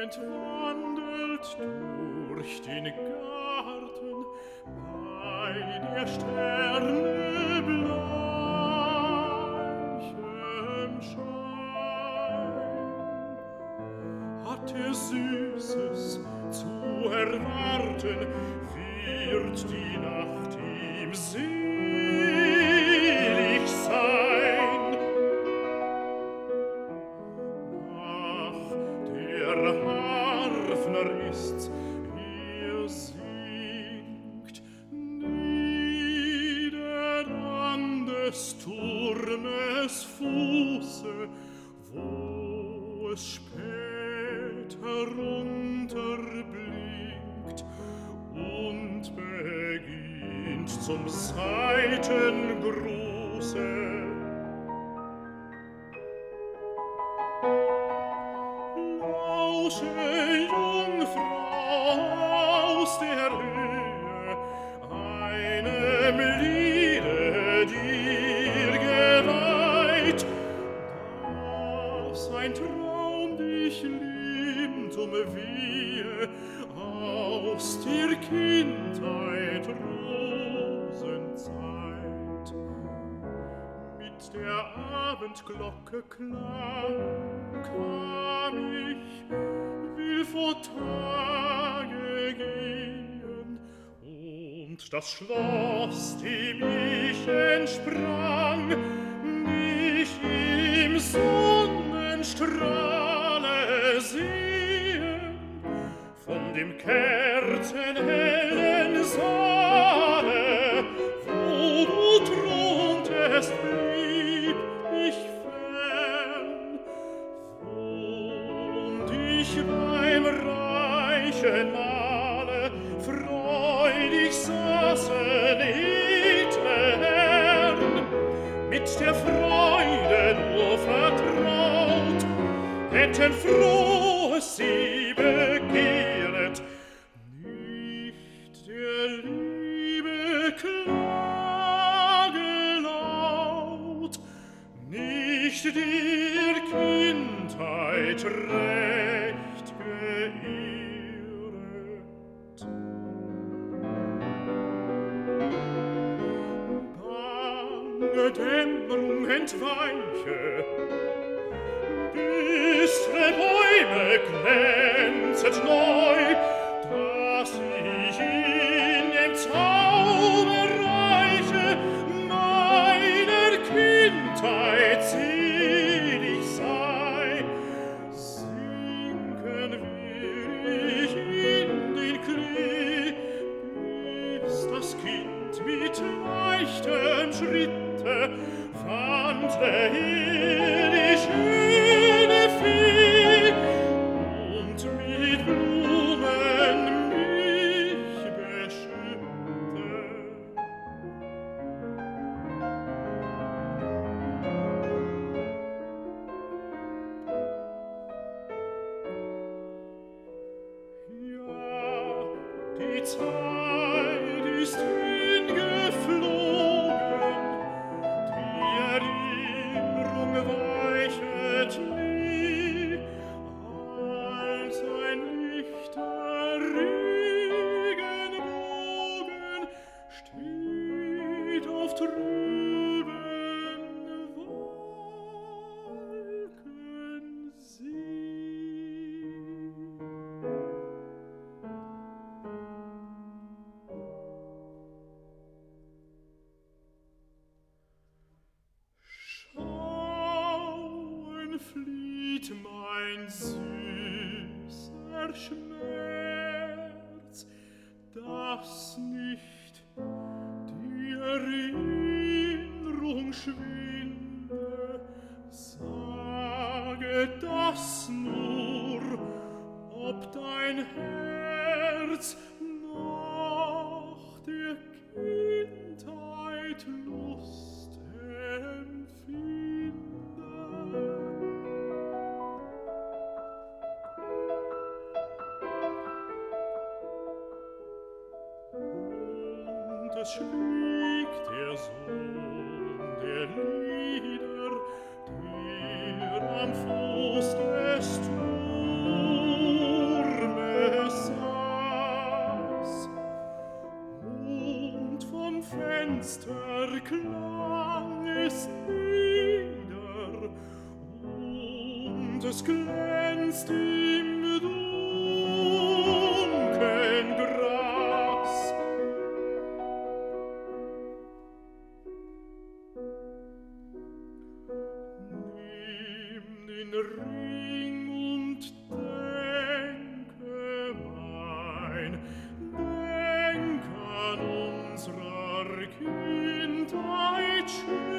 wandelt durch den Garten bei der Sterne bleichem Schein. Hat er Süßes zu erwarten, wird die Nacht ihm selig sein. Ach, der Harfner ist's, er singt nieder an des Turmes Fuße, wo es spät herunterblinkt und beginnt zum Seitengruße. Lausche, Jungfrau aus der Höhe, einem Liede dir geweiht, dass ein Traum dich liebt, umwehe aus der Kindheit Rosenzeit. Mit der Abendglocke Klang kam ich, will vor Tage gehen, und das Schloss, dem ich entsprang, mich im Sonnenstrahle sehen. Von dem kerzenhellen Saale, wo du throntest, blieb ich fern. Und ich beim reichen Mahle freudig saßen edle Herren, mit der Freude nur vertraut, hätten frohes sie begehret, nicht der Liebe Klagelaut, nicht der Kindheit recht geehret. Bange Dämmerung entweiche, düstre Bäume glänzet neu, dass ich in dem Zauberreiche meiner Kindheit selig sei. Sinken will ich in den Klee, bis das Kind mit leichtem Schritte wandle hier die schöne Fee und mit Blumen mich beschütte. Ja, die Zeit ist hingeflogen, die Erinnerung weichet nie, als ein lichter Regenbogen steht auf trüben Wolkensee. Schauen flieht mein süßer Schmerz, dass nicht die Erinnerung schwinde. Sage das nur, ob dein Herz nach der Kindheit Lust empfinde. Und es schwieg der Sohn der Lieder, der am Fuß des Turmes fester Klang ist nieder, und es glänzt im dunkeln Gras. Nimm den Ring und denke mein, denk an unserer Kindheit schön.